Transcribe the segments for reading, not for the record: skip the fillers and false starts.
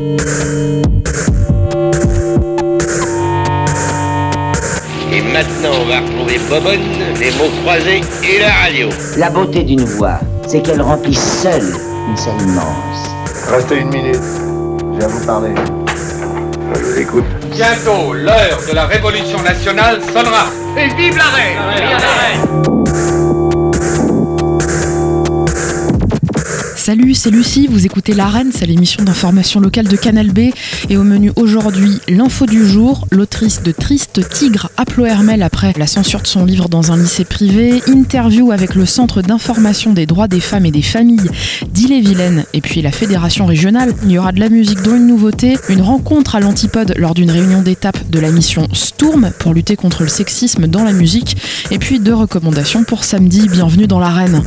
Et maintenant, on va retrouver Bobonne, les mots croisés et la radio. La beauté d'une voix, c'est qu'elle remplit seule une scène immense. Restez une minute, je viens vous parler. Je vous écoute. Bientôt, l'heure de la révolution nationale sonnera. Et vive la reine! Vive la reine! Salut, c'est Lucie, vous écoutez L'Arène, c'est l'émission d'information locale de Canal B. Et au menu aujourd'hui, l'info du jour, l'autrice de Triste Tigre, Aplo Hermel après la censure de son livre dans un lycée privé, interview avec le Centre d'information des droits des femmes et des familles d'Ille-et-Vilaine, et puis la fédération régionale. Il y aura de la musique dont une nouveauté, une rencontre à l'Antipode lors d'une réunion d'étape de la mission Stourm pour lutter contre le sexisme dans la musique, et puis 2 recommandations pour samedi. Bienvenue dans l'Arène.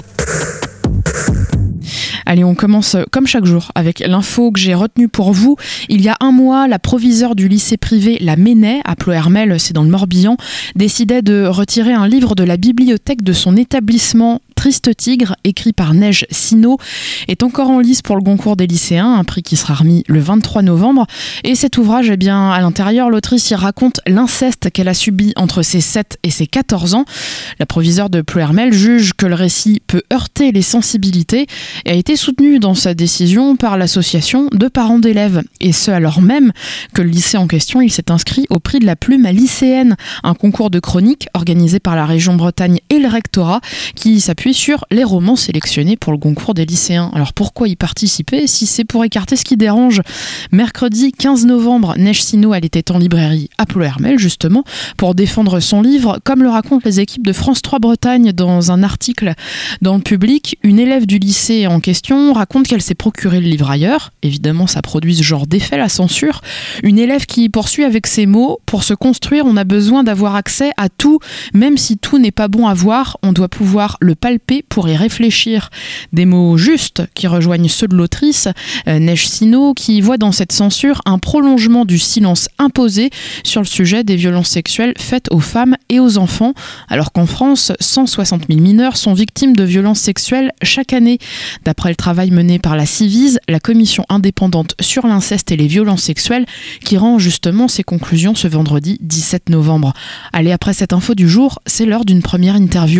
Allez, on commence comme chaque jour avec l'info que j'ai retenue pour vous. Il y a un mois, la proviseure du lycée privé La Ménay, à Ploërmel, c'est dans le Morbihan, décidait de retirer un livre de la bibliothèque de son établissement. Triste Tigre, écrit par Neige Sino, est encore en lice pour le Goncourt des lycéens, un prix qui sera remis le 23 novembre. Et cet ouvrage, eh bien, à l'intérieur, l'autrice y raconte l'inceste qu'elle a subi entre ses 7 et ses 14 ans. La proviseure de Ploërmel juge que le récit peut heurter les sensibilités et a été soutenue dans sa décision par l'association de parents d'élèves. Et ce, alors même que le lycée en question, il s'est inscrit au prix de la plume lycéenne, un concours de chronique organisé par la région Bretagne et le rectorat qui s'appuie sur les romans sélectionnés pour le Goncourt des lycéens. Alors pourquoi y participer si c'est pour écarter ce qui dérange? Mercredi 15 novembre, Neige Sino, elle était en librairie à Ploërmel justement pour défendre son livre. Comme le racontent les équipes de France 3 Bretagne dans un article dans le Public, une élève du lycée en question raconte qu'elle s'est procuré le livre ailleurs. Évidemment, ça produit ce genre d'effet, la censure. Une élève qui poursuit avec ces mots: pour se construire, on a besoin d'avoir accès à tout, même si tout n'est pas bon à voir, on doit pouvoir le palper pour y réfléchir. Des mots justes qui rejoignent ceux de l'autrice, Neige Sino, qui voit dans cette censure un prolongement du silence imposé sur le sujet des violences sexuelles faites aux femmes et aux enfants, alors qu'en France, 160 000 mineurs sont victimes de violences sexuelles chaque année. D'après le travail mené par la Civise, la commission indépendante sur l'inceste et les violences sexuelles, qui rend justement ses conclusions ce vendredi 17 novembre. Allez, après cette info du jour, c'est l'heure d'une première interview.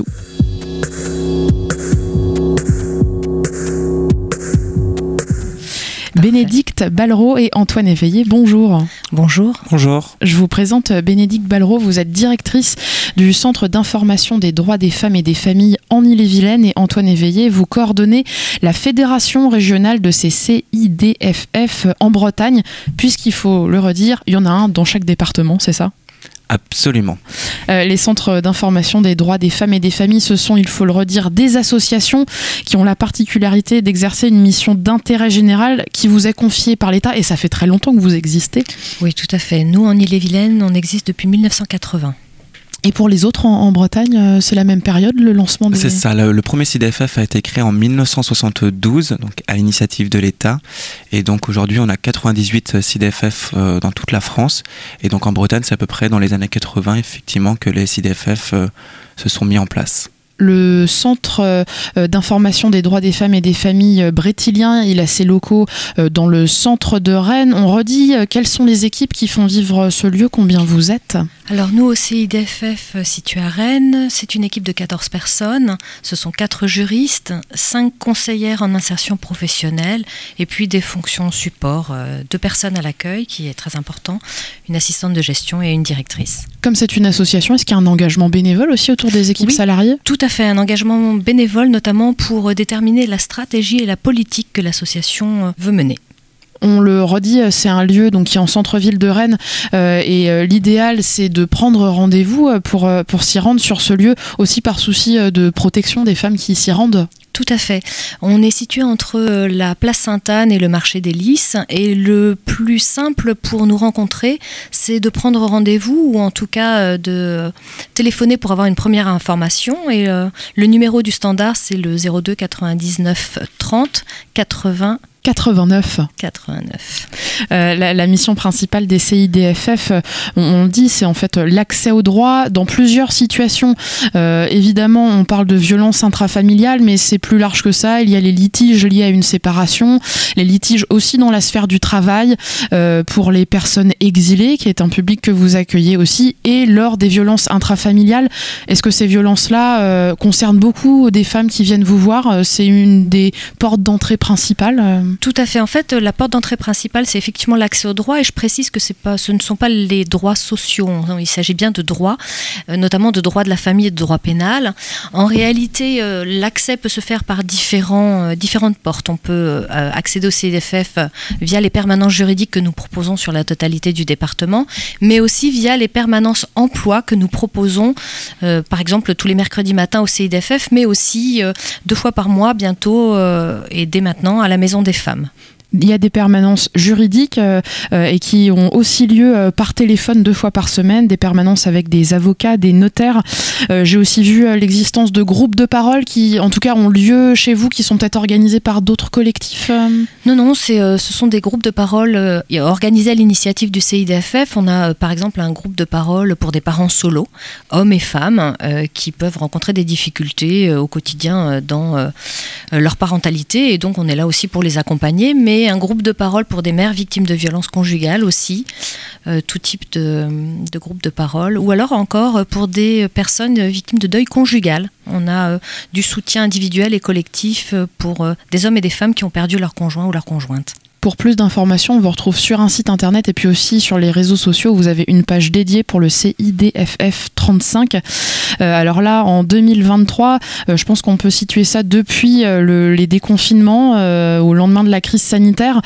Bénédicte Ballereau et Antoine Éveillé, bonjour. Bonjour. Bonjour. Je vous présente Bénédicte Ballereau, vous êtes directrice du Centre d'information des droits des femmes et des familles en Ille-et-Vilaine, et Antoine Éveillé, vous coordonnez la Fédération régionale de ces CIDFF en Bretagne, puisqu'il faut le redire, il y en a un dans chaque département, c'est ça ? Absolument. Les centres d'information des droits des femmes et des familles, ce sont, il faut le redire, des associations qui ont la particularité d'exercer une mission d'intérêt général qui vous est confiée par l'État, et ça fait très longtemps que vous existez. Oui, tout à fait. Nous, en Ille-et-Vilaine, on existe depuis 1980. Et pour les autres en Bretagne, c'est la même période, le lancement des... C'est ça, le premier CIDFF a été créé en 1972, donc à l'initiative de l'État. Et donc aujourd'hui, on a 98 CIDFF dans toute la France. Et donc en Bretagne, c'est à peu près dans les années 80, effectivement, que les CIDFF se sont mis en place. Le centre d'information des droits des femmes et des familles brétilien, il a ses locaux dans le centre de Rennes. On redit quelles sont les équipes qui font vivre ce lieu, combien vous êtes ? Alors nous, au CIDFF situé à Rennes, c'est une équipe de 14 personnes. Ce sont 4 juristes, 5 conseillères en insertion professionnelle et puis des fonctions support, 2 personnes à l'accueil, qui est très important, une assistante de gestion et une directrice. Comme c'est une association, est-ce qu'il y a un engagement bénévole aussi autour des équipes salariées ? Tout à fait, un engagement bénévole notamment pour déterminer la stratégie et la politique que l'association veut mener. On le redit, c'est un lieu donc, qui est en centre-ville de Rennes et l'idéal c'est de prendre rendez-vous pour s'y rendre sur ce lieu, aussi par souci de protection des femmes qui s'y rendent. Tout à fait. On est situé entre la place Sainte-Anne et le marché des Lys, et le plus simple pour nous rencontrer, c'est de prendre rendez-vous ou en tout cas de téléphoner pour avoir une première information. Et le numéro du standard, c'est le 02 99 30 80 89. La mission principale des CIDFF, on le dit, c'est en fait l'accès au droit dans plusieurs situations. Évidemment, on parle de violence intrafamiliale, mais c'est plus large que ça. Il y a les litiges liés à une séparation, les litiges aussi dans la sphère du travail, pour les personnes exilées, qui est un public que vous accueillez aussi, et lors des violences intrafamiliales. Est-ce que ces violences-là concernent beaucoup des femmes qui viennent vous voir? C'est une des portes d'entrée principales? Tout à fait. En fait, la porte d'entrée principale, c'est effectivement l'accès aux droits, et je précise que ce ne sont pas les droits sociaux. Il s'agit bien de droits, notamment de droits de la famille et de droit pénal. En réalité, l'accès peut se faire par différentes portes. On peut accéder au CIDFF via les permanences juridiques que nous proposons sur la totalité du département, mais aussi via les permanences emploi que nous proposons, par exemple tous les mercredis matins au CIDFF, mais aussi 2 fois par mois bientôt et dès maintenant à la Maison des femmes. Il y a des permanences juridiques et qui ont aussi lieu par téléphone 2 fois par semaine, des permanences avec des avocats, des notaires. J'ai aussi vu l'existence de groupes de parole qui, en tout cas, ont lieu chez vous, qui sont peut-être organisés par d'autres collectifs. Non, ce sont des groupes de parole organisés à l'initiative du CIDFF. On a par exemple un groupe de parole pour des parents solos, hommes et femmes, qui peuvent rencontrer des difficultés au quotidien dans leur parentalité, et donc on est là aussi pour les accompagner, mais un groupe de parole pour des mères victimes de violences conjugales aussi, tout type de groupe de parole, ou alors encore pour des personnes victimes de deuil conjugal. On a du soutien individuel et collectif pour des hommes et des femmes qui ont perdu leur conjoint ou leur conjointe. Pour plus d'informations, on vous retrouve sur un site internet et puis aussi sur les réseaux sociaux. Vous avez une page dédiée pour le CIDFF 35. Alors là, en 2023, je pense qu'on peut situer ça depuis les déconfinements, au lendemain de la crise sanitaire.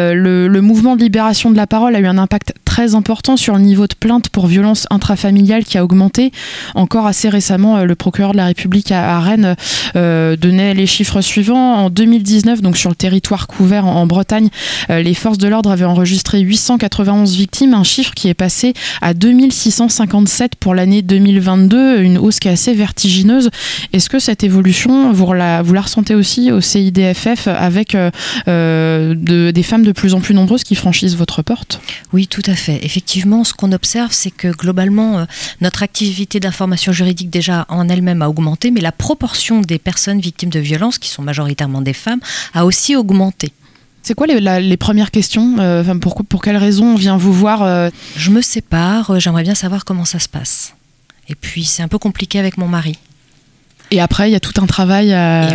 Le mouvement de libération de la parole a eu un impact très important sur le niveau de plainte pour violences intrafamiliales qui a augmenté. Encore assez récemment, le procureur de la République à Rennes donnait les chiffres suivants. En 2019, donc sur le territoire couvert en Bretagne, les forces de l'ordre avaient enregistré 891 victimes, un chiffre qui est passé à 2657 pour l'année 2022, une hausse qui est assez vertigineuse. Est-ce que cette évolution, vous la ressentez aussi au CIDFF avec des femmes de plus en plus nombreuses qui franchissent votre porte? Oui, tout à fait. Effectivement, ce qu'on observe, c'est que globalement, notre activité d'information juridique déjà en elle-même a augmenté, mais la proportion des personnes victimes de violences, qui sont majoritairement des femmes, a aussi augmenté. C'est quoi les premières questions? Pour quelles raisons on vient vous voir? Je me sépare, j'aimerais bien savoir comment ça se passe. Et puis c'est un peu compliqué avec mon mari. Et après, il y a tout un travail...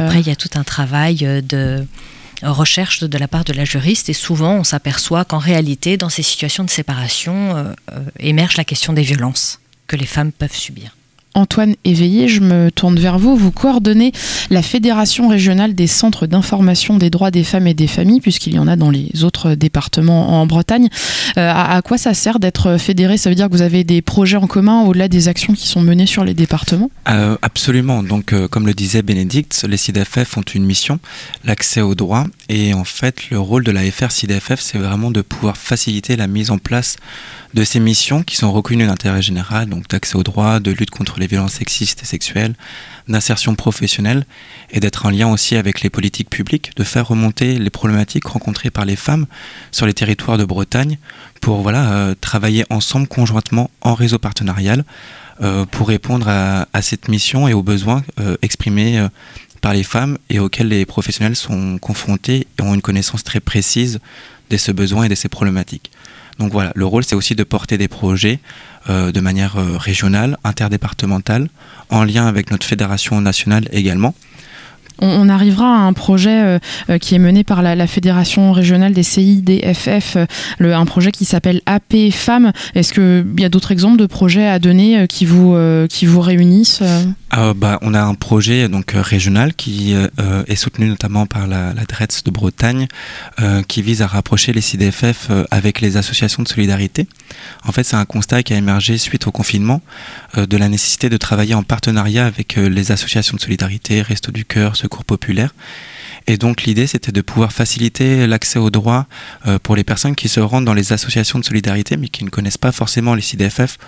de recherche de la part de la juriste, et souvent on s'aperçoit qu'en réalité, dans ces situations de séparation, émerge la question des violences que les femmes peuvent subir. Antoine Éveillé, je me tourne vers vous. Vous coordonnez la Fédération régionale des centres d'information des droits des femmes et des familles, puisqu'il y en a dans les autres départements en Bretagne. À quoi ça sert d'être fédéré? Ça veut dire que vous avez des projets en commun au-delà des actions qui sont menées sur les départements? Absolument. Donc, comme le disait Bénédicte, les CIDFF ont une mission, l'accès aux droits. Et en fait, le rôle de la FR-CIDFF, c'est vraiment de pouvoir faciliter la mise en place de ces missions qui sont reconnues d'intérêt général, donc d'accès aux droits, de lutte contre les violences sexistes et sexuelles, d'insertion professionnelle, et d'être en lien aussi avec les politiques publiques, de faire remonter les problématiques rencontrées par les femmes sur les territoires de Bretagne pour travailler ensemble conjointement en réseau partenarial pour répondre à cette mission et aux besoins exprimés par les femmes et auxquels les professionnels sont confrontés et ont une connaissance très précise de ces besoins et de ces problématiques. Donc voilà, le rôle c'est aussi de porter des projets de manière régionale, interdépartementale, en lien avec notre fédération nationale également. On arrivera à un projet qui est mené par la Fédération régionale des CIDFF, un projet qui s'appelle AP Femmes. Est-ce qu'il y a d'autres exemples de projets à donner qui vous réunissent? On a un projet donc régional qui est soutenu notamment par la DRETS de Bretagne, qui vise à rapprocher les CIDFF avec les associations de solidarité. En fait, c'est un constat qui a émergé suite au confinement de la nécessité de travailler en partenariat avec les associations de solidarité, Restos du Cœur, Secours Populaire. Et donc l'idée, c'était de pouvoir faciliter l'accès aux droits pour les personnes qui se rendent dans les associations de solidarité mais qui ne connaissent pas forcément les CIDFF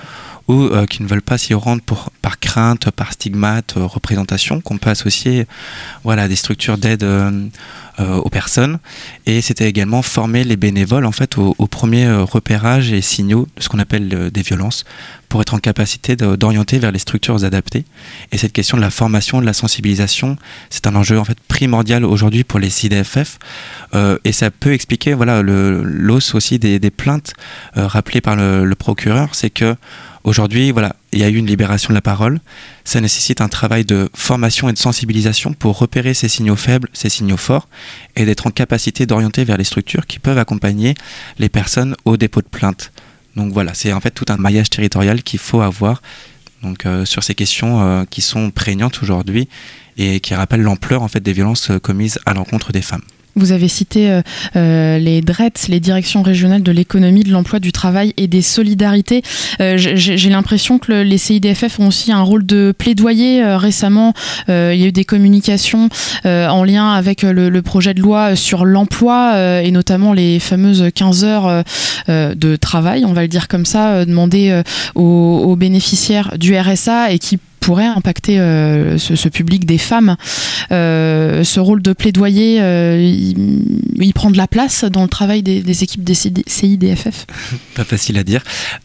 ou qui ne veulent pas s'y rendre par crainte, par stigmate, représentation qu'on peut associer à des structures d'aide aux personnes. Et c'était également former les bénévoles en fait au premier repérage et signaux de ce qu'on appelle des violences, pour être en capacité d'orienter vers les structures adaptées. Et cette question de la formation, de la sensibilisation, c'est un enjeu en fait primordial aujourd'hui pour les CIDFF, et ça peut expliquer l'hausse aussi des plaintes rappelées par le procureur. C'est que aujourd'hui, il y a eu une libération de la parole. Ça nécessite un travail de formation et de sensibilisation pour repérer ces signaux faibles, ces signaux forts, et d'être en capacité d'orienter vers les structures qui peuvent accompagner les personnes au dépôt de plainte. Donc c'est en fait tout un maillage territorial qu'il faut avoir sur ces questions qui sont prégnantes aujourd'hui et qui rappellent l'ampleur en fait des violences commises à l'encontre des femmes. Vous avez cité les DRETS, les directions régionales de l'économie, de l'emploi, du travail et des solidarités. J'ai l'impression que les CIDFF ont aussi un rôle de plaidoyer. Récemment, il y a eu des communications en lien avec le projet de loi sur l'emploi et notamment les fameuses 15 heures de travail, on va le dire comme ça, demandées aux bénéficiaires du RSA et qui pourrait impacter ce public des femmes. Ce rôle de plaidoyer, il prend de la place dans le travail des équipes des CIDFF. Pas facile à dire,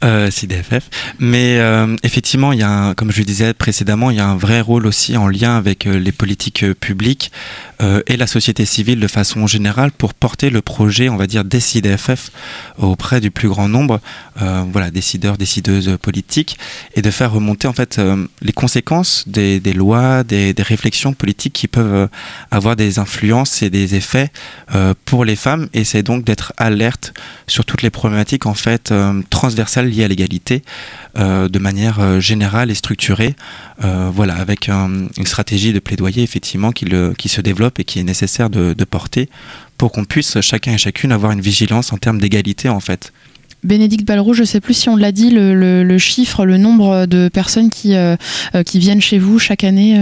CIDFF. Mais effectivement, comme je le disais précédemment, il y a un vrai rôle aussi en lien avec les politiques publiques et la société civile de façon générale pour porter le projet, on va dire, des CIDFF auprès du plus grand nombre, décideurs, décideuses politiques, et de faire remonter en fait les conséquences des lois, des réflexions politiques qui peuvent avoir des influences et des effets pour les femmes. Et c'est donc d'être alerte sur toutes les problématiques en fait transversales liées à l'égalité de manière générale et structurée, avec une stratégie de plaidoyer effectivement qui se développe et qui est nécessaire de porter pour qu'on puisse chacun et chacune avoir une vigilance en termes d'égalité en fait. Bénédicte Balleroux, je ne sais plus si on l'a dit, le chiffre, le nombre de personnes qui viennent chez vous chaque année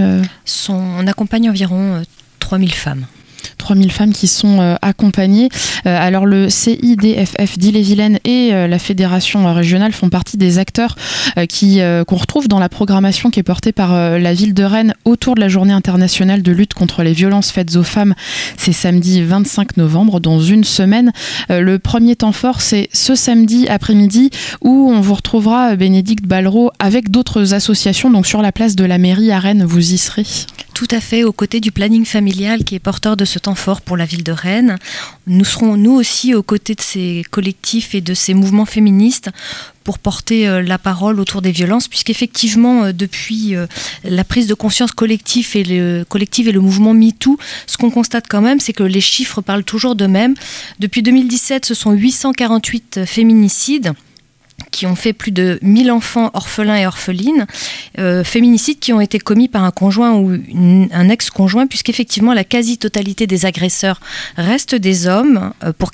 On accompagne environ 3000 femmes. 3000 femmes qui sont accompagnées. Alors le CIDFF d'Ille-et-Vilaine et la fédération régionale font partie des acteurs qu'on retrouve dans la programmation qui est portée par la ville de Rennes autour de la journée internationale de lutte contre les violences faites aux femmes. C'est samedi 25 novembre, dans une semaine. Le premier temps fort, c'est ce samedi après-midi où on vous retrouvera, Bénédicte Balleroux, avec d'autres associations, donc sur la place de la mairie à Rennes. Vous y serez ? Tout à fait, aux côtés du planning familial qui est porteur de ce temps fort pour la ville de Rennes. Nous serons nous aussi aux côtés de ces collectifs et de ces mouvements féministes pour porter la parole autour des violences, puisqu'effectivement, depuis la prise de conscience collective et le mouvement MeToo, ce qu'on constate quand même, c'est que les chiffres parlent toujours d'eux-mêmes. Depuis 2017, ce sont 848 féminicides qui ont fait plus de 1000 enfants orphelins et orphelines, féminicides qui ont été commis par un conjoint ou un ex-conjoint, puisqu'effectivement la quasi-totalité des agresseurs restent des hommes, pour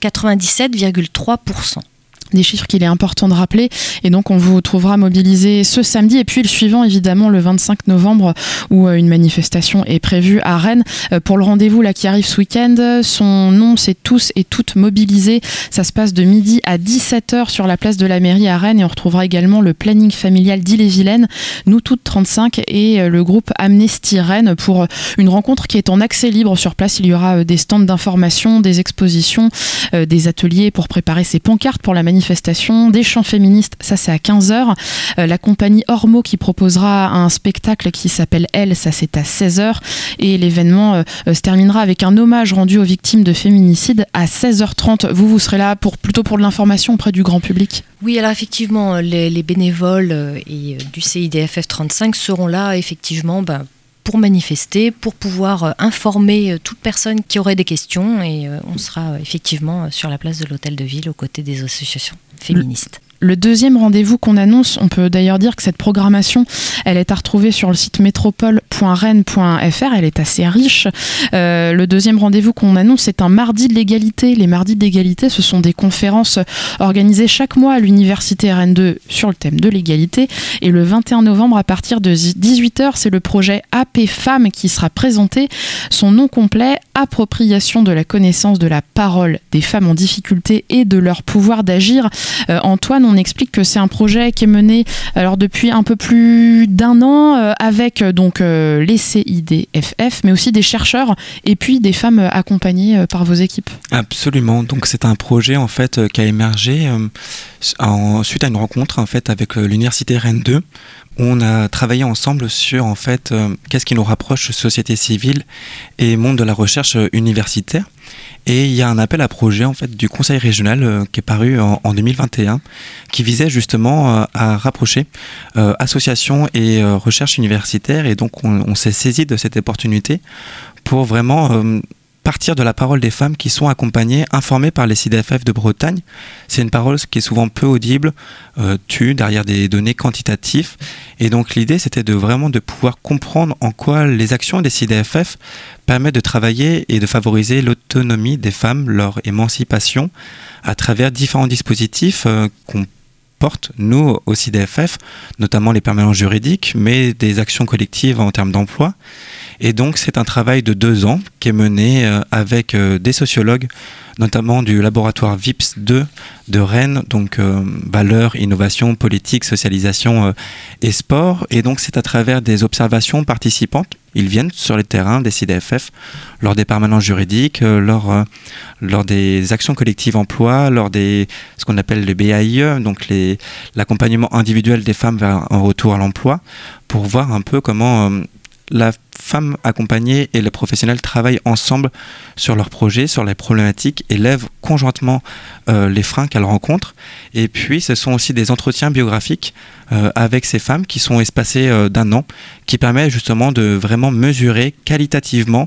97,3%. Des chiffres qu'il est important de rappeler, et donc on vous trouvera mobilisé ce samedi et puis le suivant évidemment le 25 novembre où une manifestation est prévue à Rennes. Pour le rendez-vous là qui arrive ce week-end, son nom c'est Tous et Toutes Mobilisés. Ça se passe de midi à 17h sur la place de la mairie à Rennes, et on retrouvera également le planning familial d'Ille-et-Vilaine, Nous Toutes 35 et le groupe Amnesty Rennes pour une rencontre qui est en accès libre sur place. Il y aura des stands d'information, des expositions, des ateliers pour préparer ses pancartes pour la manifestation, des chants féministes, ça c'est à 15h. La compagnie Ormo qui proposera un spectacle qui s'appelle Elle, ça c'est à 16h. Et l'événement se terminera avec un hommage rendu aux victimes de féminicide à 16h30. Vous serez là plutôt pour de l'information auprès du grand public ? Oui, alors effectivement, les bénévoles et du CIDFF 35 seront là effectivement pour manifester, pour pouvoir informer toute personne qui aurait des questions, et on sera effectivement sur la place de l'hôtel de ville aux côtés des associations féministes. Le deuxième rendez-vous qu'on annonce, on peut d'ailleurs dire que cette programmation, elle est à retrouver sur le site métropole.rennes.fr, elle est assez riche. Le deuxième rendez-vous qu'on annonce, c'est un mardi de l'égalité. Les mardis de l'égalité, ce sont des conférences organisées chaque mois à l'université Rennes 2 sur le thème de l'égalité. Et le 21 novembre, à partir de 18h, c'est le projet AP Femmes qui sera présenté. Son nom complet, Appropriation de la connaissance de la parole des femmes en difficulté et de leur pouvoir d'agir. Antoine, on explique que c'est un projet qui est mené alors depuis un peu plus d'1 an avec donc les CIDFF, mais aussi des chercheurs et puis des femmes accompagnées par vos équipes. Absolument. Donc c'est un projet en fait qui a émergé suite à une rencontre en fait avec l'université Rennes 2. On a travaillé ensemble sur en fait qu'est-ce qui nous rapproche société civile et monde de la recherche universitaire. Et il y a un appel à projet en fait du Conseil régional qui est paru en 2021 qui visait justement à rapprocher associations et recherche universitaire. Et donc on s'est saisi de cette opportunité pour vraiment partir de la parole des femmes qui sont accompagnées, informées par les CIDFF de Bretagne. C'est une parole qui est souvent peu audible, tue derrière des données quantitatives. Et donc l'idée, c'était de pouvoir comprendre en quoi les actions des CIDFF permettent de travailler et de favoriser l'autonomie des femmes, leur émancipation, à travers différents dispositifs qu'on porte, nous, au CIDFF, notamment les permanences juridiques, mais des actions collectives en termes d'emploi. Et donc, c'est un travail de 2 ans qui est mené avec des sociologues, notamment du laboratoire VIPS 2 de Rennes, donc valeurs, innovation, politique, socialisation et sport. Et donc, c'est à travers des observations participantes. Ils viennent sur les terrains des CIDFF, lors des permanences juridiques, lors des actions collectives emploi, lors des ce qu'on appelle les BAIE, donc l'accompagnement individuel des femmes vers un retour à l'emploi, pour voir un peu comment la femme accompagnée et le professionnel travaillent ensemble sur leurs projets, sur les problématiques et lèvent conjointement les freins qu'elles rencontrent. Et puis ce sont aussi des entretiens biographiques avec ces femmes qui sont espacés d'1 an, qui permet justement de vraiment mesurer qualitativement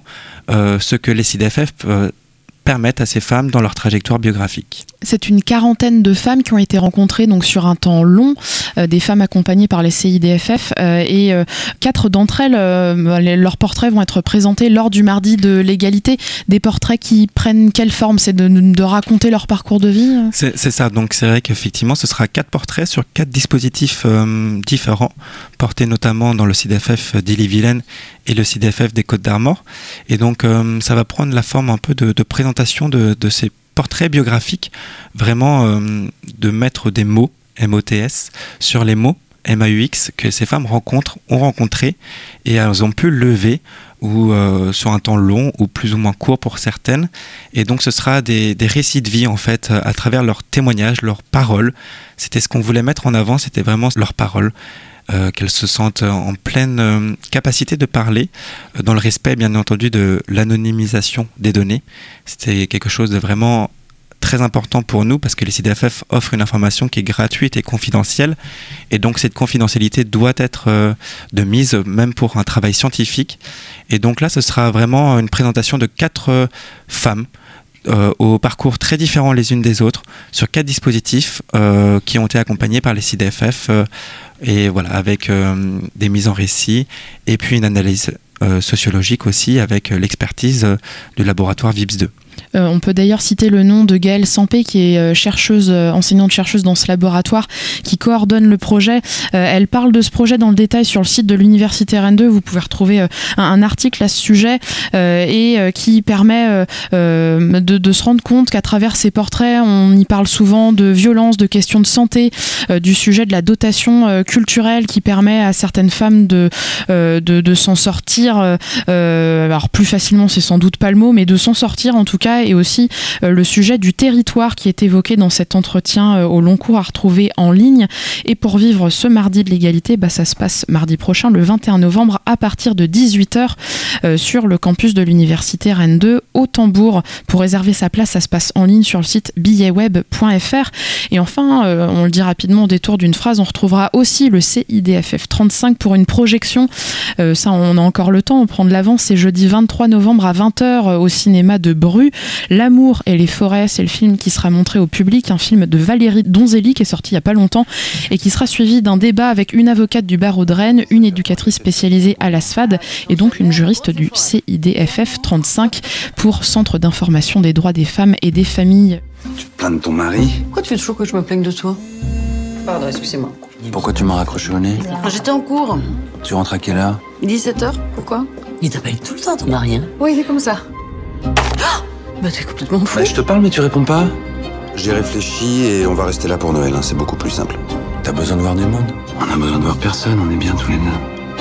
ce que les CIDFF permettent à ces femmes dans leur trajectoire biographique. C'est une 40aine de femmes qui ont été rencontrées donc sur un temps long, des femmes accompagnées par les CIDFF et 4 d'entre elles, leurs portraits vont être présentés lors du mardi de l'égalité. Des portraits qui prennent quelle forme? C'est de raconter leur parcours de vie? C'est ça, donc c'est vrai qu'effectivement ce sera 4 portraits sur 4 dispositifs différents, portés notamment dans le CIDFF d'Ille-et-Vilaine et le CIDFF des Côtes-d'Armor. Et donc ça va prendre la forme un peu de présentation de ces portraits biographiques, vraiment de mettre des mots, MOTS, sur les mots, MAUX, que ces femmes ont rencontrés et elles ont pu lever ou sur un temps long ou plus ou moins court pour certaines. Et donc ce sera des récits de vie en fait à travers leurs témoignages, leurs paroles. C'était ce qu'on voulait mettre en avant, c'était vraiment leurs paroles. Qu'elles se sentent en pleine capacité de parler, dans le respect bien entendu de l'anonymisation des données. C'était quelque chose de vraiment très important pour nous parce que les CIDFF offrent une information qui est gratuite et confidentielle et donc cette confidentialité doit être de mise même pour un travail scientifique. Et donc là ce sera vraiment une présentation de 4 femmes au parcours très différents les unes des autres sur 4 dispositifs qui ont été accompagnés par les CIDFF et voilà avec des mises en récit et puis une analyse sociologique aussi avec l'expertise du laboratoire VIPS 2. On peut d'ailleurs citer le nom de Gaëlle Sampé qui est enseignante-chercheuse dans ce laboratoire qui coordonne le projet. Elle parle de ce projet dans le détail sur le site de l'université Rennes 2. Vous pouvez retrouver un article à ce sujet et qui permet de se rendre compte qu'à travers ces portraits, on y parle souvent de violence, de questions de santé, du sujet de la dotation culturelle qui permet à certaines femmes de s'en sortir. Alors plus facilement, c'est sans doute pas le mot, mais de s'en sortir en tout cas. Et aussi le sujet du territoire qui est évoqué dans cet entretien au long cours à retrouver en ligne. Et pour vivre ce mardi de l'égalité, ça se passe mardi prochain, le 21 novembre, à partir de 18h sur le campus de l'université Rennes 2 au Tambour. Pour réserver sa place, ça se passe en ligne sur le site billetweb.fr. Et enfin, on le dit rapidement au détour d'une phrase, on retrouvera aussi le CIDFF 35 pour une projection. Ça, on a encore le temps, on prend de l'avance. C'est jeudi 23 novembre à 20h au cinéma de Bru. L'amour et les forêts, c'est le film qui sera montré au public, un film de Valérie Donzelli qui est sorti il n'y a pas longtemps et qui sera suivi d'un débat avec une avocate du barreau de Rennes, une éducatrice spécialisée à la SFAD et donc une juriste du CIDFF 35 pour Centre d'information des droits des femmes et des familles. Tu te plains de ton mari? Pourquoi tu fais toujours que je me plaigne de toi? Pardon, excusez-moi. Pourquoi tu m'as raccroché au nez? J'étais en cours. Tu rentres à quelle heure? 17h, pourquoi? Il t'appelle tout le temps, ton mari, hein? Oui, il est comme ça. Bah t'es complètement fou. Je te parle mais tu réponds pas. J'ai réfléchi et on va rester là pour Noël, hein, c'est beaucoup plus simple. T'as besoin de voir du monde? On a besoin de voir personne, on est bien tous les deux.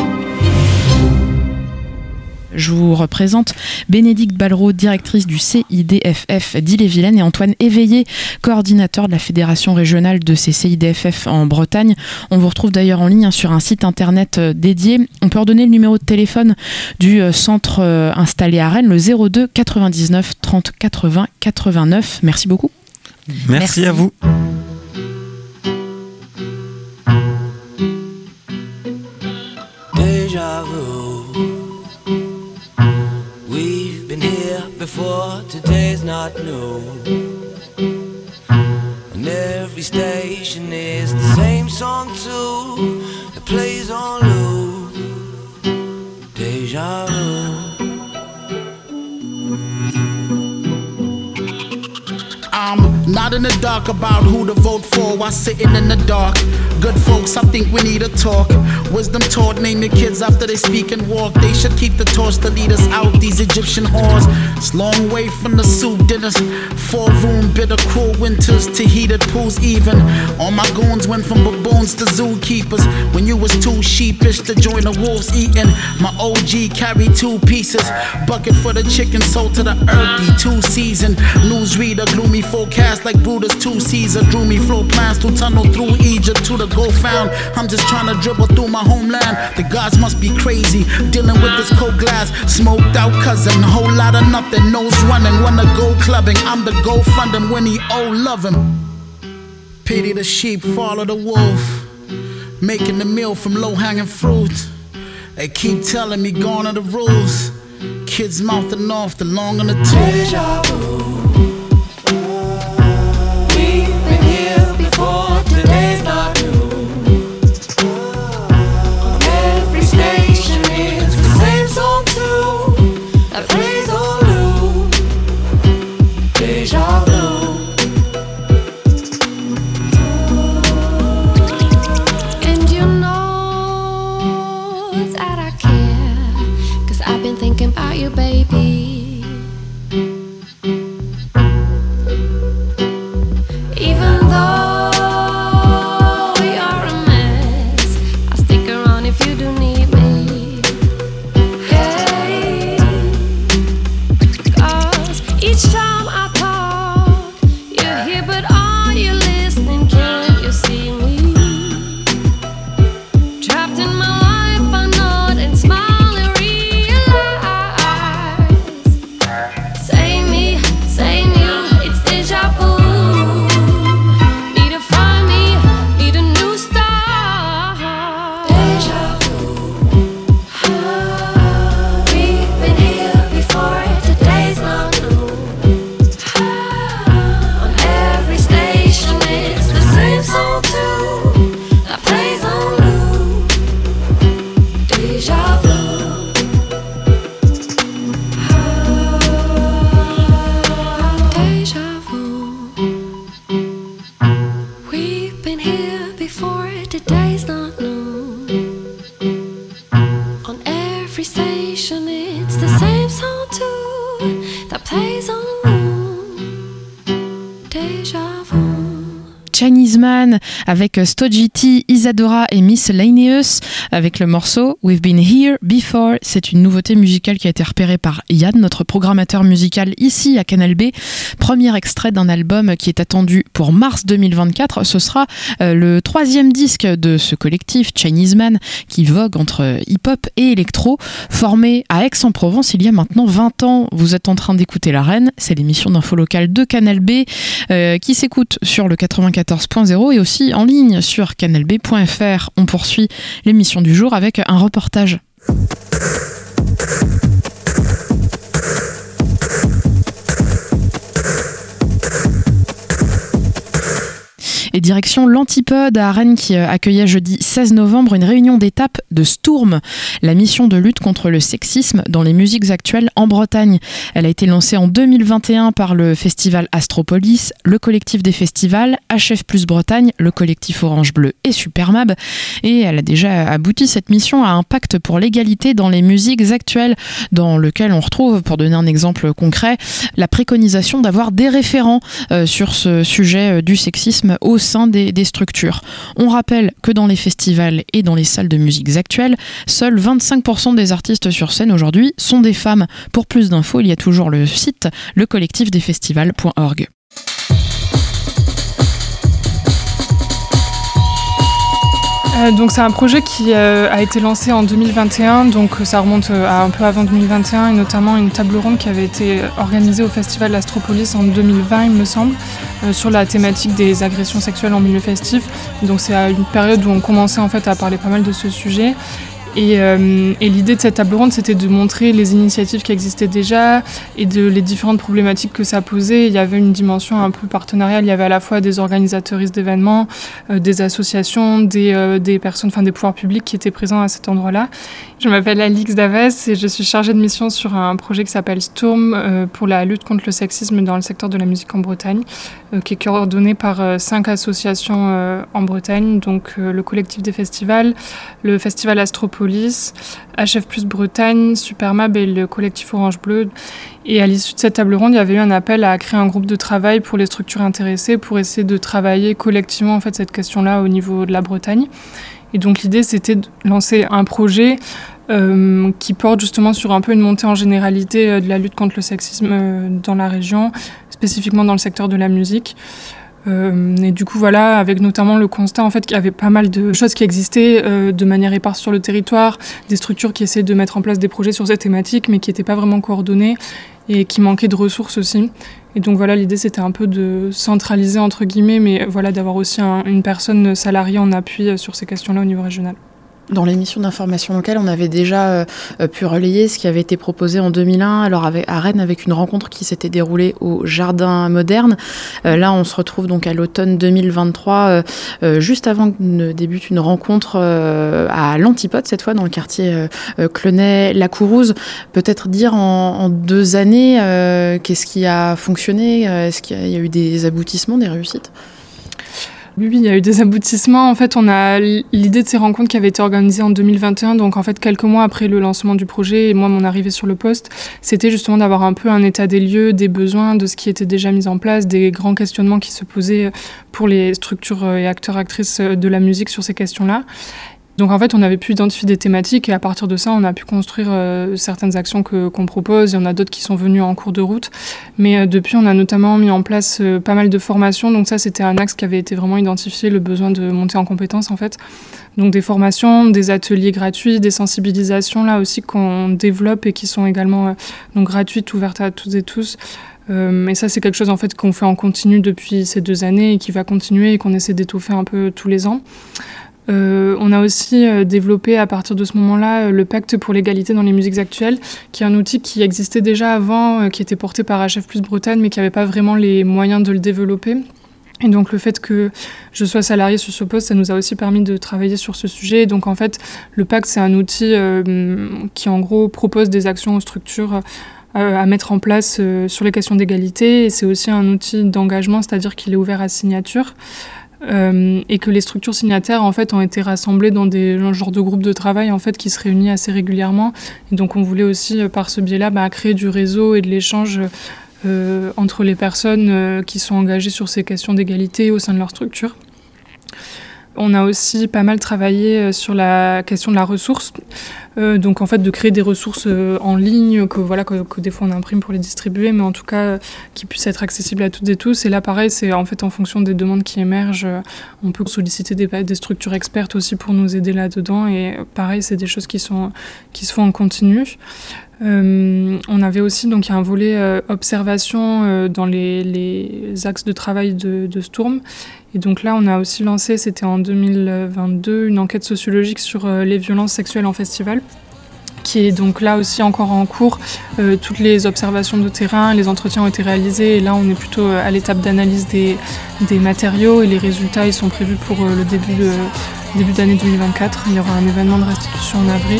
Je vous représente Bénédicte Ballereau, directrice du CIDFF d'Ille-et-Vilaine, et Antoine Éveillé, coordinateur de la Fédération régionale de ces CIDFF en Bretagne. On vous retrouve d'ailleurs en ligne sur un site internet dédié. On peut redonner le numéro de téléphone du centre installé à Rennes, le 02 99 30 80 89. Merci beaucoup. Merci à vous. Déjà vu. We've been here before, today's not new. And every station is the same song too. It plays on loop. Deja vu. I'm not in the dark about who to vote for while sitting in the dark. Good folks, I think we need a talk. Wisdom taught, name your kids after they speak and walk. They should keep the torch to lead us out, these Egyptian whores. It's long way from the soup dinners. 4-room, bitter, cruel winters to heated pools even. All my goons went from baboons to zookeepers. When you was too sheepish to join the wolves eating. My OG carried 2 pieces. Bucket for the chicken, sold to the earthy, 2-season. Newsreader, gloomy forecast like Brutus 2 Caesar. Drew me flow plans to tunnel through Egypt to the gold found. I'm just trying to dribble through my homeland. The gods must be crazy, dealing with this cold glass. Smoked out cousin, whole lot of nothing. Nose running, wanna go clubbing. I'm the go funding when he owe love him. Pity the sheep, follow the wolf. Making the meal from low-hanging fruit. They keep telling me gone are the rules. Kids mouthing off the long on the tooth. Today's not new. On every station it's the same song too. That plays on loop. Deja vu. And you know that I care, 'cause I've been thinking about you, baby. Even though Chinese Man avec Stogiti, Isadora et Miscellaneous avec le morceau We've Been Here Before. C'est une nouveauté musicale qui a été repérée par Yann, notre programmateur musical ici à Canal B. Premier extrait d'un album qui est attendu pour mars 2024. Ce sera le 3e disque de ce collectif Chinese Man qui vogue entre hip-hop et électro. Formé à Aix-en-Provence il y a maintenant 20 ans. Vous êtes en train d'écouter La Reine. C'est l'émission d'info locale de Canal B qui s'écoute sur le 94.0 et aussi en ligne sur canalb.fr. On poursuit l'émission du jour avec un reportage. Et direction l'Antipode à Rennes qui accueillait jeudi 16 novembre une réunion d'étape de Sturm, la mission de lutte contre le sexisme dans les musiques actuelles en Bretagne. Elle a été lancée en 2021 par le festival Astropolis, le collectif des festivals, HF Plus Bretagne, le collectif Orange Bleu et Supermab. Et elle a déjà abouti, cette mission, à un pacte pour l'égalité dans les musiques actuelles, dans lequel on retrouve, pour donner un exemple concret, la préconisation d'avoir des référents sur ce sujet du sexisme au sein des structures. On rappelle que dans les festivals et dans les salles de musiques actuelles, seuls 25% des artistes sur scène aujourd'hui sont des femmes. Pour plus d'infos, il y a toujours le site lecollectifdesfestivals.org. Donc c'est un projet qui a été lancé en 2021, donc ça remonte à un peu avant 2021, et notamment une table ronde qui avait été organisée au festival Astropolis en 2020, il me semble, sur la thématique des agressions sexuelles en milieu festif. Donc c'est à une période où on commençait en fait à parler pas mal de ce sujet. Et l'idée de cette table ronde, c'était de montrer les initiatives qui existaient déjà et les différentes problématiques que ça posait. Il y avait une dimension un peu partenariale. Il y avait à la fois des organisateuristes d'événements, des associations, des personnes, enfin des pouvoirs publics qui étaient présents à cet endroit-là. Je m'appelle Alix Davès et je suis chargée de mission sur un projet qui s'appelle Sturm pour la lutte contre le sexisme dans le secteur de la musique en Bretagne, qui est coordonné par 5 associations en Bretagne, donc le collectif des festivals, le festival Astropolis, HF Plus Bretagne, Supermab et le collectif Orange Bleu. Et à l'issue de cette table ronde, il y avait eu un appel à créer un groupe de travail pour les structures intéressées pour essayer de travailler collectivement en fait, cette question-là au niveau de la Bretagne. Et donc l'idée, c'était de lancer un projet qui porte justement sur un peu une montée en généralité de la lutte contre le sexisme dans la région, spécifiquement dans le secteur de la musique. Et du coup, voilà, avec notamment le constat en fait, qu'il y avait pas mal de choses qui existaient de manière éparse sur le territoire, des structures qui essayaient de mettre en place des projets sur cette thématique, mais qui n'étaient pas vraiment coordonnées et qui manquaient de ressources aussi. Et donc voilà, l'idée c'était un peu de centraliser entre guillemets, mais voilà, d'avoir aussi une personne salariée en appui sur ces questions-là au niveau régional. Dans l'émission d'information locale, on avait déjà pu relayer ce qui avait été proposé en 2001, alors à Rennes, avec une rencontre qui s'était déroulée au Jardin Moderne. Là, on se retrouve donc à l'automne 2023, juste avant que ne débute une rencontre à l'Antipode, cette fois dans le quartier Clenay-la-Courouse. Peut-être dire en 2 années, qu'est-ce qui a fonctionné ? Est-ce qu'il y a eu des aboutissements, des réussites ? Oui, il y a eu des aboutissements. En fait, on a l'idée de ces rencontres qui avaient été organisées en 2021, donc en fait quelques mois après le lancement du projet et moi mon arrivée sur le poste, c'était justement d'avoir un peu un état des lieux, des besoins, de ce qui était déjà mis en place, des grands questionnements qui se posaient pour les structures et acteurs-actrices de la musique sur ces questions-là. Donc en fait, on avait pu identifier des thématiques et à partir de ça, on a pu construire certaines actions qu'on propose. Il y en a d'autres qui sont venues en cours de route. Mais depuis, on a notamment mis en place pas mal de formations. Donc ça, c'était un axe qui avait été vraiment identifié, le besoin de monter en compétences en fait. Donc des formations, des ateliers gratuits, des sensibilisations là aussi qu'on développe et qui sont également donc gratuites, ouvertes à toutes et tous. Et ça, c'est quelque chose en fait qu'on fait en continu depuis ces 2 années et qui va continuer et qu'on essaie d'étoffer un peu tous les ans. On a aussi développé à partir de ce moment-là le pacte pour l'égalité dans les musiques actuelles, qui est un outil qui existait déjà avant, qui était porté par HF Plus Bretagne, mais qui n'avait pas vraiment les moyens de le développer. Et donc le fait que je sois salariée sur ce poste, ça nous a aussi permis de travailler sur ce sujet. Donc en fait, le pacte, c'est un outil qui en gros propose des actions aux structures à mettre en place sur les questions d'égalité. Et c'est aussi un outil d'engagement, c'est-à-dire qu'il est ouvert à signature. Et que les structures signataires en fait ont été rassemblées dans des genres de groupes de travail en fait qui se réunissent assez régulièrement. Et donc on voulait aussi par ce biais-là créer du réseau et de l'échange entre les personnes qui sont engagées sur ces questions d'égalité au sein de leur structure. On a aussi pas mal travaillé sur la question de la ressource, donc en fait de créer des ressources en ligne que des fois on imprime pour les distribuer, mais en tout cas qui puissent être accessibles à toutes et tous. Et là pareil, c'est en fait en fonction des demandes qui émergent, on peut solliciter des structures expertes aussi pour nous aider là-dedans. Et pareil, c'est des choses qui se font en continu. On avait aussi donc il y a un volet observation dans les axes de travail de Sturm. Et donc là, on a aussi lancé, c'était en 2022, une enquête sociologique sur les violences sexuelles en festival, qui est donc là aussi encore en cours. Toutes les observations de terrain, les entretiens ont été réalisés et là on est plutôt à l'étape d'analyse des matériaux et les résultats ils sont prévus pour le début d'année 2024. Il y aura un événement de restitution en avril.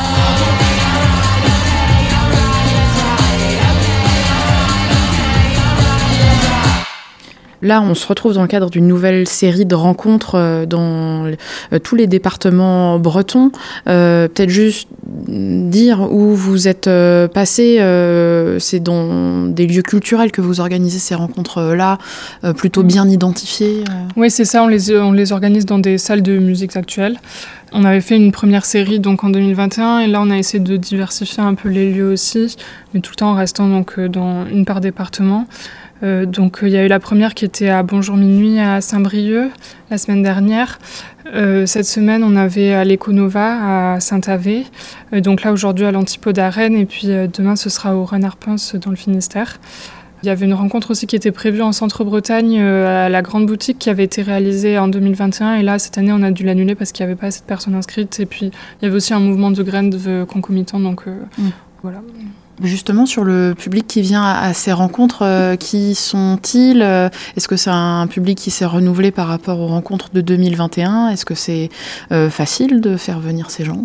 Là, on se retrouve dans le cadre d'une nouvelle série de rencontres dans tous les départements bretons. Peut-être juste dire où vous êtes passé. C'est dans des lieux culturels que vous organisez ces rencontres-là, plutôt bien identifiés. Oui, c'est ça. On les organise dans des salles de musique actuelles. On avait fait une première série donc en 2021 et là on a essayé de diversifier un peu les lieux aussi, mais tout le temps en restant donc dans une par département. Donc il y a eu la première qui était à Bonjour Minuit à Saint-Brieuc la semaine dernière. Cette semaine on avait à l'Econova à Saint-Avé. Donc là aujourd'hui à l'Antipode à Rennes et puis demain ce sera au Renard-Pins dans le Finistère. Il y avait une rencontre aussi qui était prévue en Centre-Bretagne à la Grande Boutique qui avait été réalisée en 2021 et là cette année on a dû l'annuler parce qu'il n'y avait pas assez de personnes inscrites et puis il y avait aussi un mouvement de grève concomitant donc voilà. Justement, sur le public qui vient à ces rencontres, qui sont-ils ? Est-ce que c'est un public qui s'est renouvelé par rapport aux rencontres de 2021 ? Est-ce que c'est facile de faire venir ces gens ?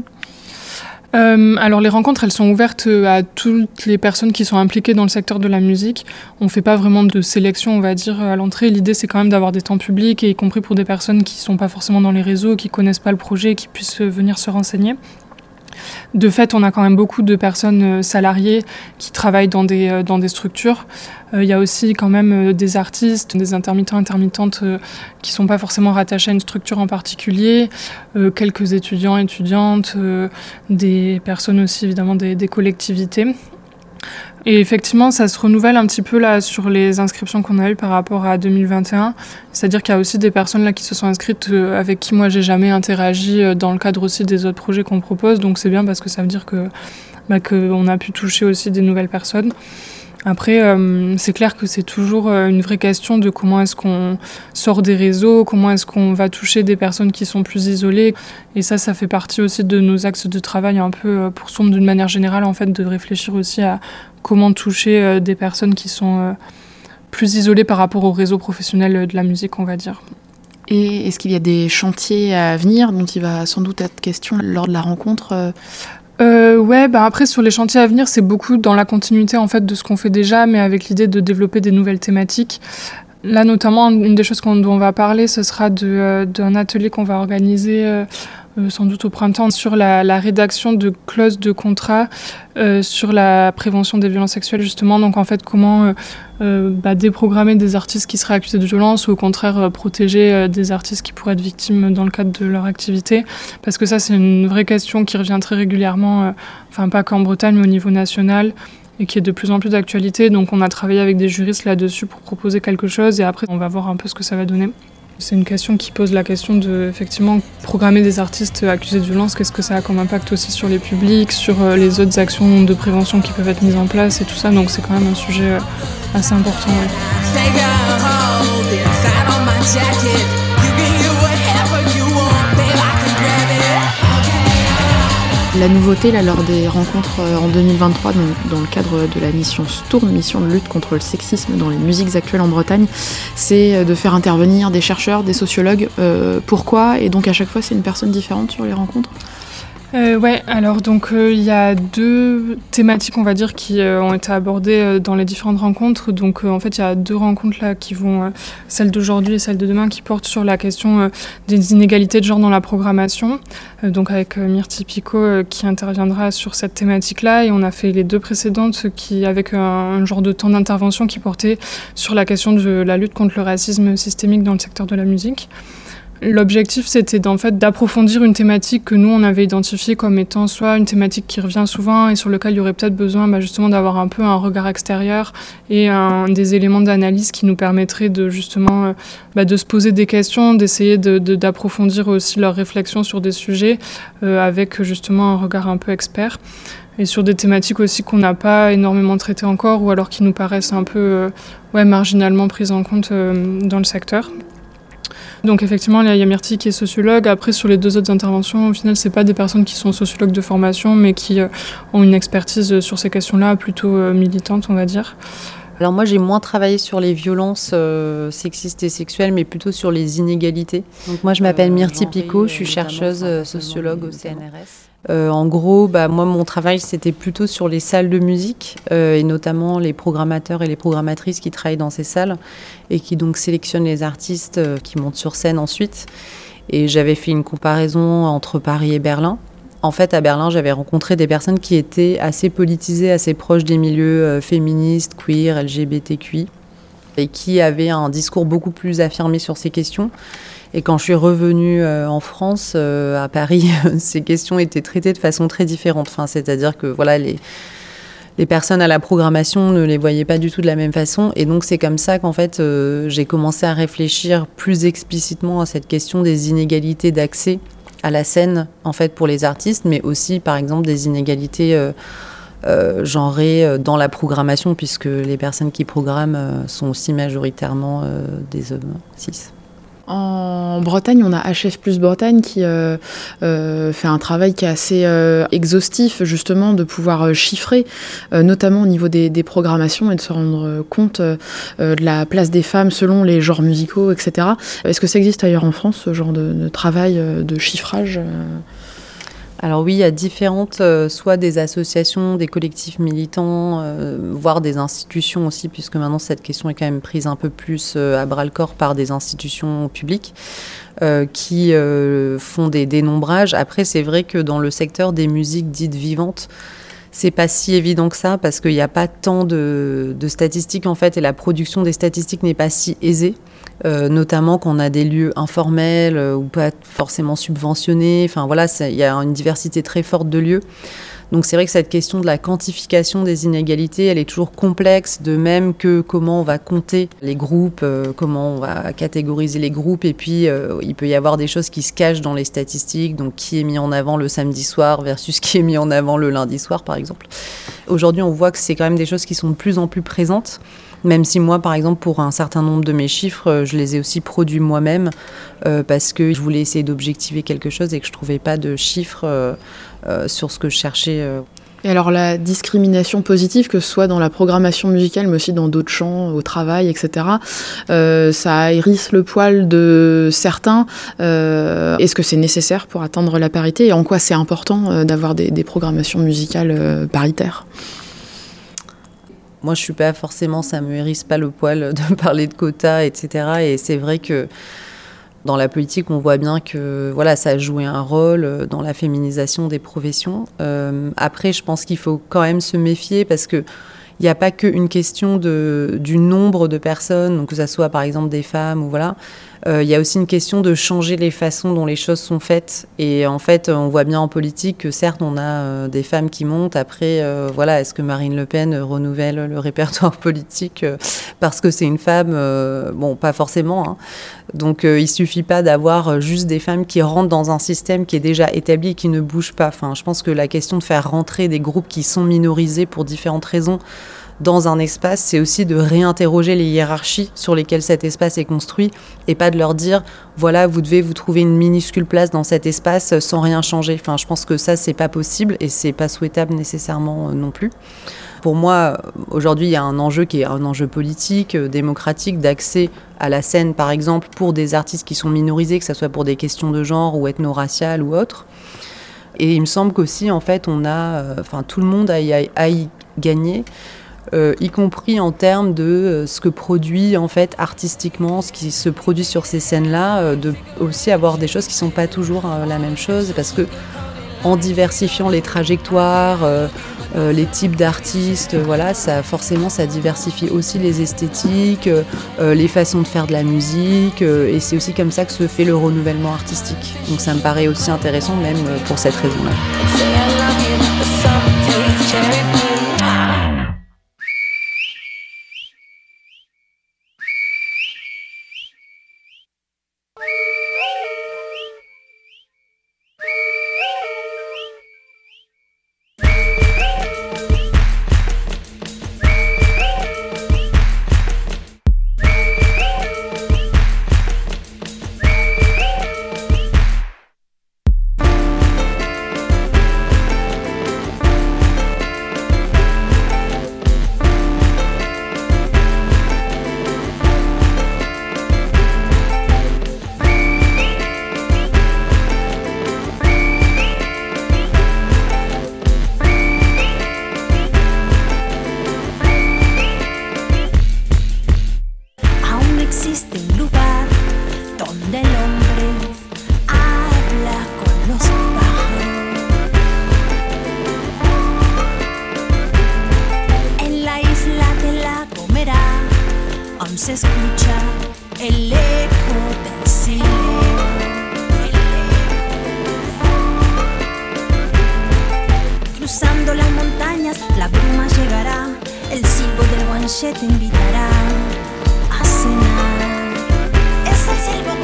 Alors les rencontres, elles sont ouvertes à toutes les personnes qui sont impliquées dans le secteur de la musique. On ne fait pas vraiment de sélection, on va dire, à l'entrée. L'idée, c'est quand même d'avoir des temps publics, et y compris pour des personnes qui ne sont pas forcément dans les réseaux, qui ne connaissent pas le projet, et qui puissent venir se renseigner. De fait, on a quand même beaucoup de personnes salariées qui travaillent dans des structures. Il y a aussi quand même des artistes, des intermittentes qui ne sont pas forcément rattachés à une structure en particulier, quelques étudiants, étudiantes, des personnes aussi évidemment des collectivités. Et effectivement, ça se renouvelle un petit peu là sur les inscriptions qu'on a eues par rapport à 2021. C'est-à-dire qu'il y a aussi des personnes là qui se sont inscrites avec qui moi j'ai jamais interagi dans le cadre aussi des autres projets qu'on propose. Donc c'est bien parce que ça veut dire qu'on a pu toucher aussi des nouvelles personnes. Après, c'est clair que c'est toujours une vraie question de comment est-ce qu'on sort des réseaux, comment est-ce qu'on va toucher des personnes qui sont plus isolées. Et ça fait partie aussi de nos axes de travail un peu pour Sombre d'une manière générale, en fait, de réfléchir aussi à comment toucher des personnes qui sont plus isolées par rapport au réseau professionnel de la musique, on va dire. Et est-ce qu'il y a des chantiers à venir dont il va sans doute être question lors de la rencontre Après sur les chantiers à venir, c'est beaucoup dans la continuité en fait de ce qu'on fait déjà, mais avec l'idée de développer des nouvelles thématiques. Là notamment, une des choses dont on va parler, ce sera d'un atelier qu'on va organiser sans doute au printemps sur la rédaction de clauses de contrat sur la prévention des violences sexuelles justement. Donc en fait comment déprogrammer des artistes qui seraient accusés de violence ou au contraire protéger des artistes qui pourraient être victimes dans le cadre de leur activité. Parce que ça c'est une vraie question qui revient très régulièrement, pas qu'en Bretagne mais au niveau national, et qui est de plus en plus d'actualité. Donc on a travaillé avec des juristes là-dessus pour proposer quelque chose et après on va voir un peu ce que ça va donner. C'est une question qui pose la question de, effectivement, programmer des artistes accusés de violence, qu'est-ce que ça a comme impact aussi sur les publics, sur les autres actions de prévention qui peuvent être mises en place et tout ça, donc c'est quand même un sujet assez important. Ouais. La nouveauté là, lors des rencontres en 2023 dans le cadre de la mission Sturm, mission de lutte contre le sexisme dans les musiques actuelles en Bretagne, c'est de faire intervenir des chercheurs, des sociologues. Pourquoi ? Et donc à chaque fois c'est une personne différente sur les rencontres ? Alors donc il y a deux thématiques on va dire qui ont été abordées dans les différentes rencontres. Donc en fait il y a deux rencontres là qui vont, celle d'aujourd'hui et celle de demain, qui portent sur la question des inégalités de genre dans la programmation. Donc avec Myrtille Picot qui interviendra sur cette thématique là, et on a fait les deux précédentes qui avec un genre de temps d'intervention qui portait sur la question de la lutte contre le racisme systémique dans le secteur de la musique. L'objectif, c'était d'approfondir une thématique que nous, on avait identifiée comme étant soit une thématique qui revient souvent et sur laquelle il y aurait peut-être besoin justement d'avoir un peu un regard extérieur et des éléments d'analyse qui nous permettraient de justement de se poser des questions, d'essayer d'approfondir aussi leurs réflexions sur des sujets avec justement un regard un peu expert. Et sur des thématiques aussi qu'on n'a pas énormément traitées encore ou alors qui nous paraissent un peu marginalement prises en compte dans le secteur. Donc effectivement, il y a Myrtille qui est sociologue. Après, sur les 2 autres interventions, au final, c'est pas des personnes qui sont sociologues de formation, mais qui ont une expertise sur ces questions-là, plutôt militante, on va dire. Alors moi, j'ai moins travaillé sur les violences sexistes et sexuelles, mais plutôt sur les inégalités. Donc moi, je m'appelle Myrtille Picot, je suis chercheuse sociologue au CNRS. En gros, moi, mon travail, c'était plutôt sur les salles de musique, et notamment les programmateurs et les programmatrices qui travaillent dans ces salles et qui donc sélectionnent les artistes qui montent sur scène ensuite. Et j'avais fait une comparaison entre Paris et Berlin. En fait, à Berlin, j'avais rencontré des personnes qui étaient assez politisées, assez proches des milieux féministes, queer, LGBTQI, et qui avaient un discours beaucoup plus affirmé sur ces questions. Et quand je suis revenue en France, à Paris, ces questions étaient traitées de façon très différente. Enfin, c'est-à-dire que voilà, les personnes à la programmation ne les voyaient pas du tout de la même façon. Et donc, c'est comme ça qu'en fait, j'ai commencé à réfléchir plus explicitement à cette question des inégalités d'accès à la scène, en fait, pour les artistes, mais aussi, par exemple, des inégalités genrées dans la programmation, puisque les personnes qui programment sont aussi majoritairement des hommes cis. En Bretagne, on a HF Plus Bretagne qui fait un travail qui est assez exhaustif, justement, de pouvoir chiffrer, notamment au niveau des programmations et de se rendre compte de la place des femmes selon les genres musicaux, etc. Est-ce que ça existe ailleurs en France, ce genre de travail de chiffrage ? Alors oui, il y a différentes, soit des associations, des collectifs militants, voire des institutions aussi, puisque maintenant cette question est quand même prise un peu plus à bras-le-corps par des institutions publiques qui font des dénombrages. Après, c'est vrai que dans le secteur des musiques dites vivantes, c'est pas si évident que ça, parce qu'il n'y a pas tant de statistiques en fait, et la production des statistiques n'est pas si aisée. Notamment quand on a des lieux informels ou pas forcément subventionnés. Enfin voilà, il y a une diversité très forte de lieux. Donc c'est vrai que cette question de la quantification des inégalités, elle est toujours complexe, de même que comment on va compter les groupes, comment on va catégoriser les groupes. Et puis il peut y avoir des choses qui se cachent dans les statistiques, donc qui est mis en avant le samedi soir versus qui est mis en avant le lundi soir, par exemple. Aujourd'hui, on voit que c'est quand même des choses qui sont de plus en plus présentes. Même si moi, par exemple, pour un certain nombre de mes chiffres, je les ai aussi produits moi-même parce que je voulais essayer d'objectiver quelque chose et que je ne trouvais pas de chiffres sur ce que je cherchais. Et alors la discrimination positive, que ce soit dans la programmation musicale, mais aussi dans d'autres champs, au travail, etc., ça hérisse le poil de certains. Est-ce que c'est nécessaire pour atteindre la parité ? Et en quoi c'est important d'avoir des programmations musicales paritaires ? Moi, je suis pas forcément, ça me hérisse pas le poil de parler de quotas, etc. Et c'est vrai que dans la politique, on voit bien que voilà, ça a joué un rôle dans la féminisation des professions. Après, je pense qu'il faut quand même se méfier parce que il n'y a pas qu'une question du nombre de personnes, donc que ça soit par exemple des femmes ou voilà. Il y a aussi une question de changer les façons dont les choses sont faites. Et en fait, on voit bien en politique que certes, on a des femmes qui montent. Après, voilà, est-ce que Marine Le Pen renouvelle le répertoire politique parce que c'est une femme ? Bon, pas forcément. Hein. Donc, il suffit pas d'avoir juste des femmes qui rentrent dans un système qui est déjà établi et qui ne bouge pas. Enfin, je pense que la question de faire rentrer des groupes qui sont minorisés pour différentes raisons dans un espace, c'est aussi de réinterroger les hiérarchies sur lesquelles cet espace est construit et pas de leur dire voilà, vous devez vous trouver une minuscule place dans cet espace sans rien changer. Enfin, je pense que ça, c'est pas possible et c'est pas souhaitable nécessairement non plus. Pour moi, aujourd'hui, il y a un enjeu qui est un enjeu politique, démocratique, d'accès à la scène, par exemple, pour des artistes qui sont minorisés, que ce soit pour des questions de genre ou ethno-raciales ou autres. Et il me semble qu'aussi, en fait, on a, tout le monde a y gagner. Y compris en termes de ce que produit en fait artistiquement, ce qui se produit sur ces scènes-là, de aussi avoir des choses qui sont pas toujours la même chose, parce que en diversifiant les trajectoires, les types d'artistes, voilà, ça diversifie aussi les esthétiques, les façons de faire de la musique, et c'est aussi comme ça que se fait le renouvellement artistique. Donc ça me paraît aussi intéressant, même pour cette raison-là. te invitará a cenar. Es el silbo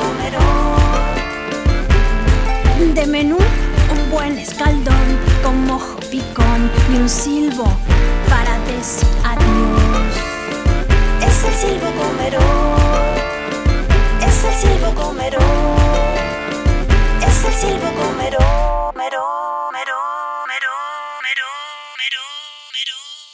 comedor. De menú, un buen escaldón con mojo picón y un silbo para decir adiós. Es el silbo comedor. Es el silbo comedor. Es el silbo comedor. Mero, mero, mero, mero, mero, mero,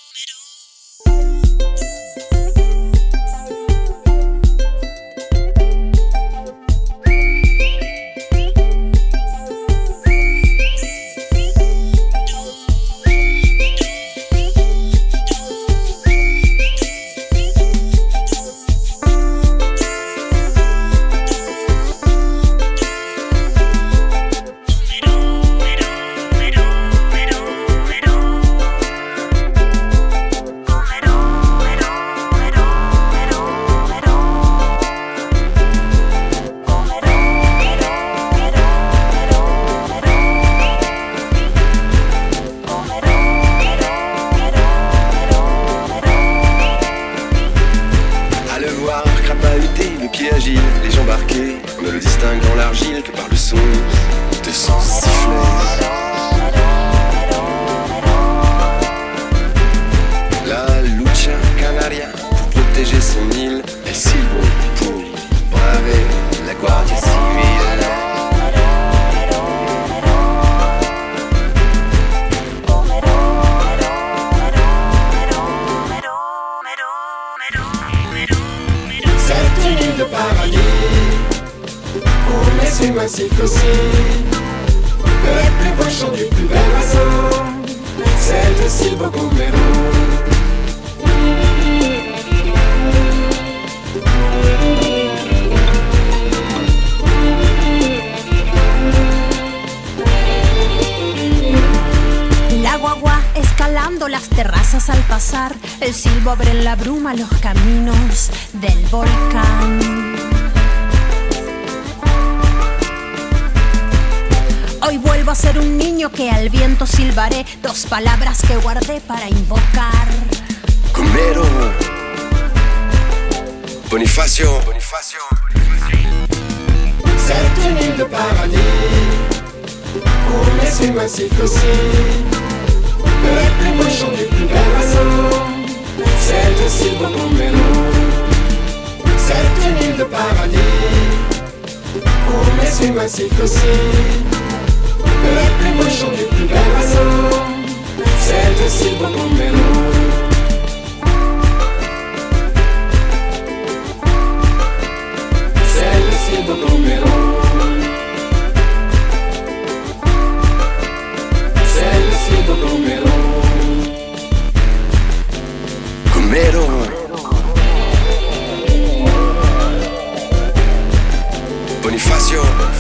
las terrazas al pasar, el silbo abre en la bruma los caminos del volcán. Hoy vuelvo a ser un niño que al viento silbaré dos palabras que guardé para invocar. Gomero, Bonifacio, C'est une île de paradis où les humains sifflent aussi. Le plus beau chant du plus bel oiseau, c'est le silbo gomero. C'est une île de paradis où les humains sifflent aussi. Le plus beau chant du plus bel oiseau, c'est le silbo gomero. C'est le silbo gomero. C'est le silbo gomero. Gomero, Bonifacio,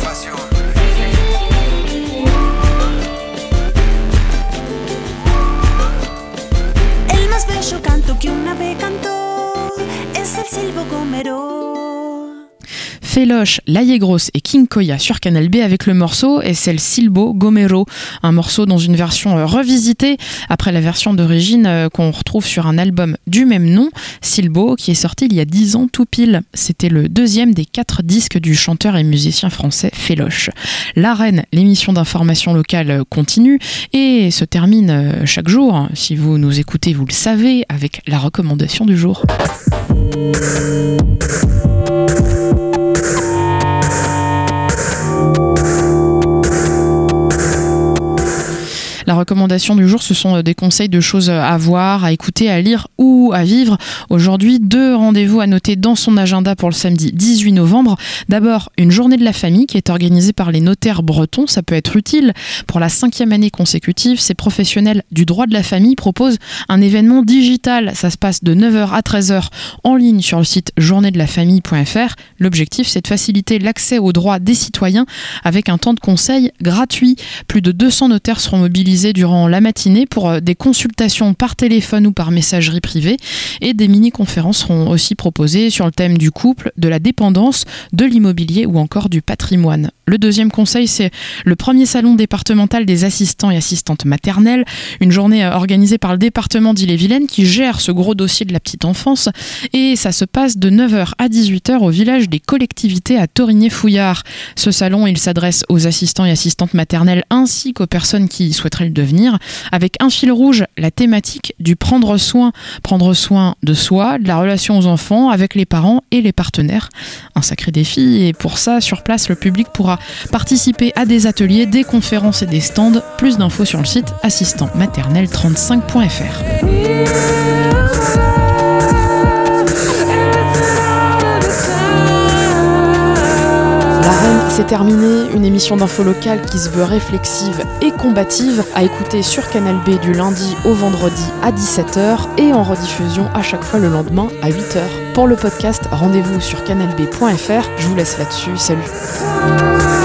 El más bello canto que una vez cantó es el silbo gomero. Féloche, Laïe Grosse et King Koya sur Canal B avec le morceau et c'est le Silbo Gomero, un morceau dans une version revisitée après la version d'origine qu'on retrouve sur un album du même nom, Silbo, qui est sorti il y a 10 ans tout pile. C'était le deuxième des 4 disques du chanteur et musicien français Féloche. L'Arène, l'émission d'information locale, continue et se termine chaque jour, si vous nous écoutez vous le savez, avec la recommandation du jour. La recommandation du jour, ce sont des conseils de choses à voir, à écouter, à lire ou à vivre. Aujourd'hui, 2 rendez-vous à noter dans son agenda pour le samedi 18 novembre. D'abord, une journée de la famille qui est organisée par les notaires bretons. Ça peut être utile. Pour la 5e année consécutive, ces professionnels du droit de la famille proposent un événement digital. Ça se passe de 9h à 13h en ligne sur le site journeedelafamille.fr. L'objectif, c'est de faciliter l'accès aux droits des citoyens avec un temps de conseil gratuit. Plus de 200 notaires seront mobilisés durant la matinée pour des consultations par téléphone ou par messagerie privée et des mini-conférences seront aussi proposées sur le thème du couple, de la dépendance, de l'immobilier ou encore du patrimoine. Le deuxième conseil, c'est le premier salon départemental des assistants et assistantes maternelles, une journée organisée par le département d'Ille-et-Vilaine qui gère ce gros dossier de la petite enfance, et ça se passe de 9h à 18h au village des collectivités à Torigné-Fouillard. Ce salon, il s'adresse aux assistants et assistantes maternelles ainsi qu'aux personnes qui souhaiteraient le devenir, avec un fil rouge, la thématique du prendre soin de soi, de la relation aux enfants avec les parents et les partenaires. Un sacré défi, et pour ça, sur place, le public pourra participer à des ateliers, des conférences et des stands. Plus d'infos sur le site assistantmaternelle35.fr. L'Arène, c'est terminé, une émission d'info locale qui se veut réflexive et combative, à écouter sur Canal B du lundi au vendredi à 17h et en rediffusion à chaque fois le lendemain à 8h. Pour le podcast, rendez-vous sur canalb.fr. Je vous laisse là-dessus, salut.